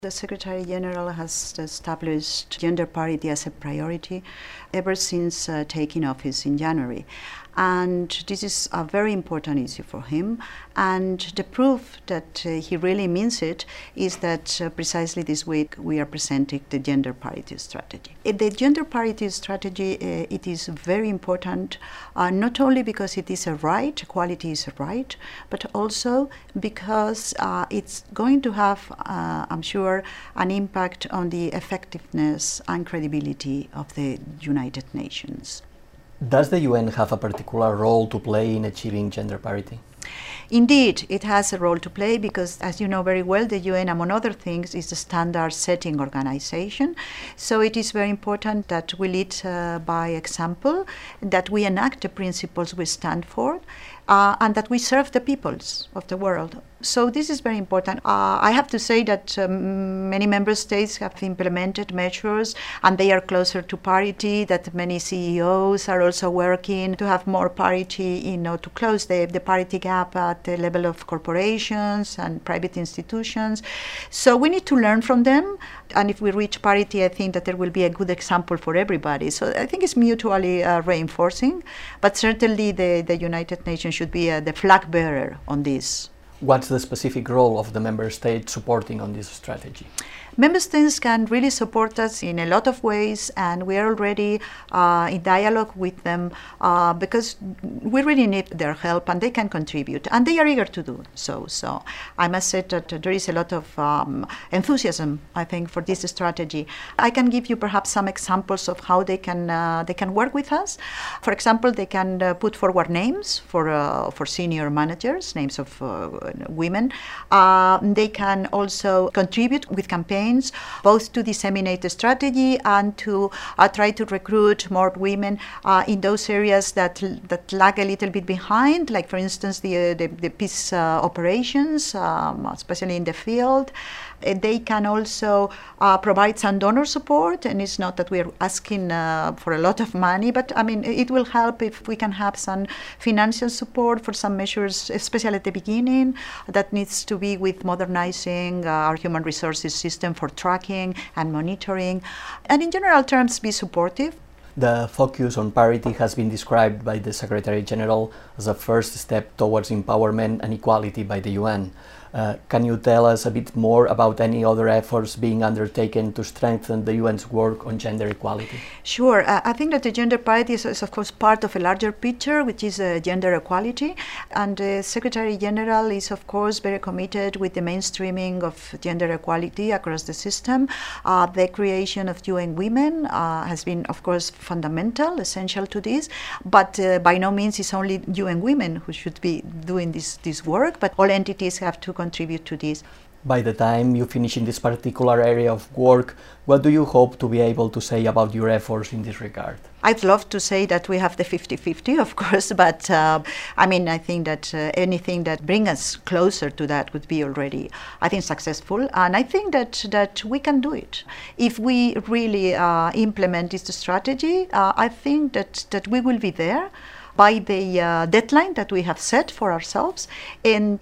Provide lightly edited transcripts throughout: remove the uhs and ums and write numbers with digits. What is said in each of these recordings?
The Secretary General has established gender parity as a priority ever since taking office in January. And this is a very important issue for him. And the proof that he really means it is that precisely this week we are presenting the gender parity strategy. The gender parity strategy, it is very important, not only because it is a right, equality is a right, but also because it's going to have, I'm sure, an impact on the effectiveness and credibility of the United Nations. Does the UN have a particular role to play in achieving gender parity? Indeed, it has a role to play because, as you know very well, the UN, among other things, is a standard-setting organization. So it is very important that we lead by example, that we enact the principles we stand for, and that we serve the peoples of the world. So this is very important. I have to say that many member states have implemented measures and they are closer to parity, that many CEOs are also working to have more parity, to close the parity gap at the level of corporations and private institutions. So we need to learn from them. And if we reach parity, I think that there will be a good example for everybody. So I think it's mutually reinforcing, but certainly the United Nations should be the flag bearer on this. What's the specific role of the member states supporting on this strategy? Member states can really support us in a lot of ways, and we are already in dialogue with them because we really need their help and they can contribute, and they are eager to do so. So I must say that there is a lot of enthusiasm, I think, for this strategy. I can give you perhaps some examples of how they can work with us. For example, they can put forward names for senior managers, names of women. They can also contribute with campaigns both to disseminate the strategy and to try to recruit more women in those areas that lag a little bit behind, like for instance the peace operations, especially in the field. They can also provide some donor support, and it's not that we're asking for a lot of money, but I mean it will help if we can have some financial support for some measures, especially at the beginning. That needs to be with modernizing our human resources system for tracking and monitoring, and in general terms be supportive. The focus on parity has been described by the Secretary General as a first step towards empowerment and equality by the UN. Can you tell us a bit more about any other efforts being undertaken to strengthen the UN's work on gender equality? Sure. I think that the gender parity is of course part of a larger picture, which is gender equality. And the Secretary General is of course very committed with the mainstreaming of gender equality across the system. The creation of UN Women has been of course fundamental, essential to this. But by no means is only UN Women who should be doing this work, but all entities have to contribute to this. By the time you finish in this particular area of work, what do you hope to be able to say about your efforts in this regard? I'd love to say that we have the 50-50, of course, but I mean, I think that anything that brings us closer to that would be already, I think, successful. And I think that we can do it. If we really implement this strategy, I think that we will be there by the deadline that we have set for ourselves. And,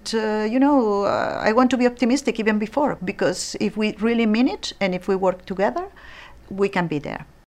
I want to be optimistic even before, because if we really mean it and if we work together, we can be there.